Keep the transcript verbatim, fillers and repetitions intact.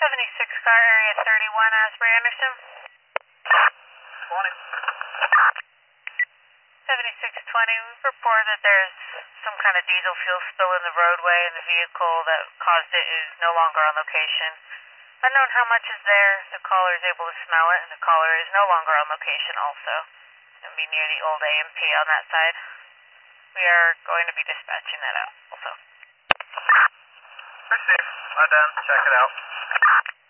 seventy-six car area thirty-one, Asbury Anderson. twenty. seventy-six twenty, we report that there's some kind of diesel fuel spill in the roadway and the vehicle that caused it is no longer on location. Unknown how much is there, the caller is able to smell it, and the caller is no longer on location also. It'll be near the old A M P on that side. We are going to be dispatching that out also. Received. I'm done. Check it out.